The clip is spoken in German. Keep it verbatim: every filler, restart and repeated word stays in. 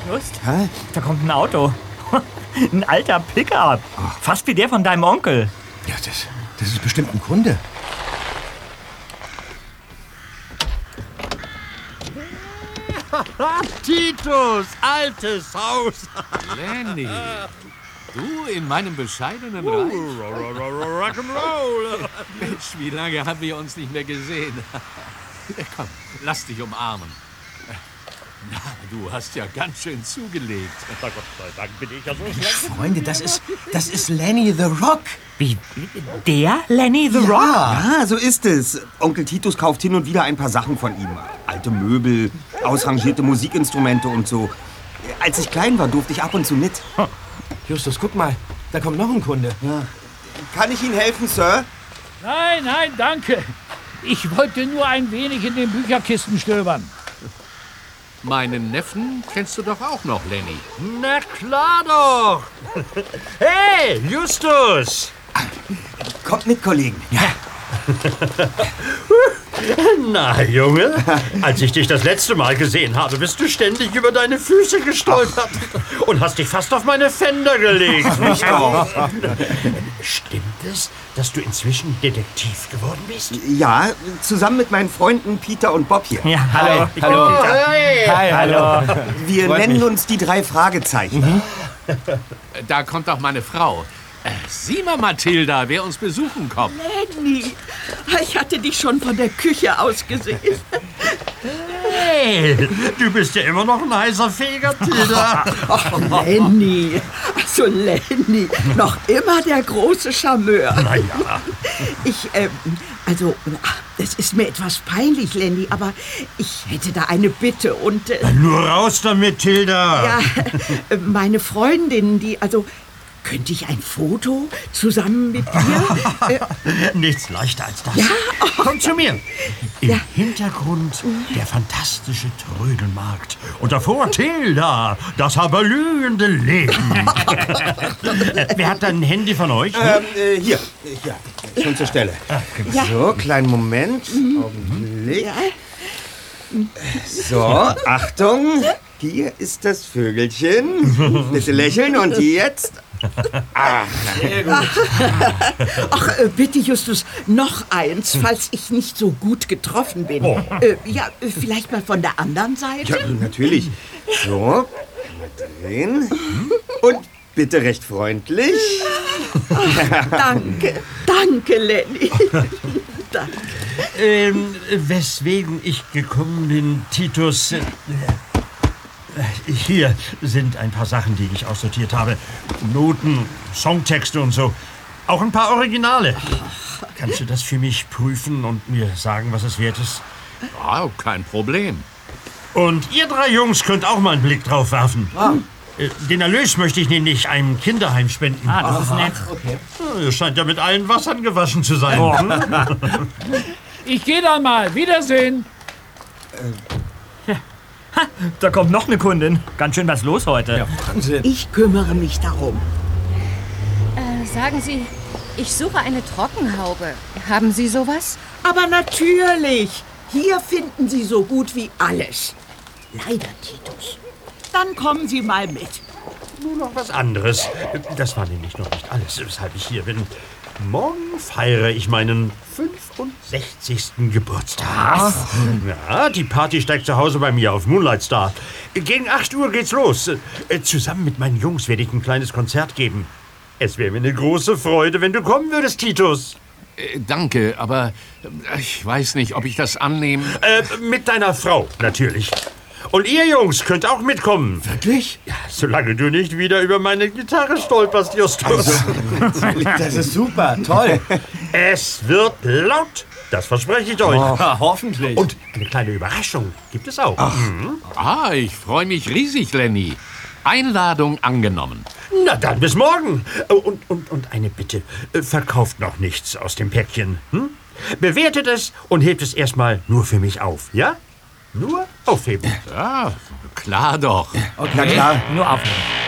Just, Hä? da kommt ein Auto. Ein alter Pickup. Fast wie der von deinem Onkel. Ja, das, das ist bestimmt ein Kunde. Titus, altes Haus. Lenny, du in meinem bescheidenen Reich? Rock'n'Roll. Mensch, wie lange haben wir uns nicht mehr gesehen? Komm, lass dich umarmen. Na, du hast ja ganz schön zugelegt. Gott sei Dank bin ich ja so schlecht. Freunde, das ist, das ist Lenny the Rock. Wie? Der Lenny the Rock? Ja, so ist es. Onkel Titus kauft hin und wieder ein paar Sachen von ihm. Alte Möbel, ausrangierte Musikinstrumente und so. Als ich klein war, durfte ich ab und zu mit. Justus, guck mal, da kommt noch ein Kunde. Ja. Kann ich Ihnen helfen, Sir? Nein, nein, danke. Ich wollte nur ein wenig in den Bücherkisten stöbern. Meinen Neffen kennst du doch auch noch, Lenny. Na klar doch. Hey, Justus. Kommt mit, Kollegen. Ja. Na, Junge, als ich dich das letzte Mal gesehen habe, bist du ständig über deine Füße gestolpert und hast dich fast auf meine Fender gelegt. Nicht auf. Stimmt es, dass du inzwischen Detektiv geworden bist? Ja, zusammen mit meinen Freunden Peter und Bob hier. Ja, hallo. Ich bin Hallo. Peter. Hey. Hi, Hallo. Wir Freut nennen mich. uns die drei Fragezeichen. Da kommt auch meine Frau. Äh, sieh mal, Mathilda, wer uns besuchen kommt. Lenny, ich hatte dich schon von der Küche aus gesehen. Hey, du bist ja immer noch ein heißer Feger, Tilda. Ach, Lenny, also Lenny, noch immer der große Charmeur. Naja. Ich, ähm, also, es ist mir etwas peinlich, Lenny, aber ich hätte da eine Bitte und... Äh, Nur raus damit, Tilda. ja, äh, meine Freundin, die, also... Könnte ich ein Foto zusammen mit dir? Äh, Nichts leichter als das. Ja? Komm zu mir. Im Ja. Hintergrund der fantastische Trödelmarkt. Und davor Tilda, das haberlühende Leben. Äh, Wer hat ein Handy von euch? Ähm, äh, hier, hier, schon zur Stelle. Ja. So, kleinen Moment. Augenblick. ja. So, Achtung. Hier ist das Vögelchen. Bitte lächeln und jetzt... Ah, Ach, äh, bitte, Justus, noch eins, falls ich nicht so gut getroffen bin. Oh. Äh, ja, äh, vielleicht mal von der anderen Seite? ja, natürlich. So, drehen. Und bitte recht freundlich. Danke, danke, Lenny. Danke. Ähm, weswegen ich gekommen bin, Titus... Äh, Hier sind ein paar Sachen, die ich aussortiert habe. Noten, Songtexte und so. Auch ein paar Originale. Kannst du das für mich prüfen und mir sagen, was es wert ist? Ah, kein Problem. Und ihr drei Jungs könnt auch mal einen Blick drauf werfen. Äh, Den Erlös möchte ich nämlich einem Kinderheim spenden. Ah, das ist nett. Ja, Ihr scheint ja mit allen Wassern gewaschen zu sein. Ich gehe dann mal. Wiedersehen. Da kommt noch eine Kundin. Ganz schön was los heute. Wahnsinn. Ich kümmere mich darum. Äh, sagen Sie, ich suche eine Trockenhaube. Haben Sie sowas? Aber natürlich, hier finden Sie so gut wie alles. Leider, Titus. Dann kommen Sie mal mit. Nur noch was anderes. Das war nämlich noch nicht alles, weshalb ich hier bin. Morgen feiere ich meinen fünfundsechzigsten Geburtstag. Ja, die Party steigt zu Hause bei mir auf Moonlight Star. Gegen acht Uhr geht's los. Äh, Zusammen mit meinen Jungs werde ich ein kleines Konzert geben. Es wäre mir eine große Freude, wenn du kommen würdest, Titus. Äh, danke, aber äh, ich weiß nicht, ob ich das annehme. Äh, mit deiner Frau, natürlich. Und ihr Jungs könnt auch mitkommen. Wirklich? Ja, solange du nicht wieder über meine Gitarre stolperst, Justus. Das ist super, toll. Es wird laut. Das verspreche ich euch. Ja, hoffentlich. Und eine kleine Überraschung gibt es auch. Mhm. Ah, ich freue mich riesig, Lenny. Einladung angenommen. Na dann, bis morgen. Oh, Und, und, und eine Bitte. Äh, Verkauft noch nichts aus dem Päckchen. Hm? Bewertet es und hebt es erstmal nur für mich auf, ja? Nur aufheben. Ja, klar doch. Na klar. Nur aufnehmen.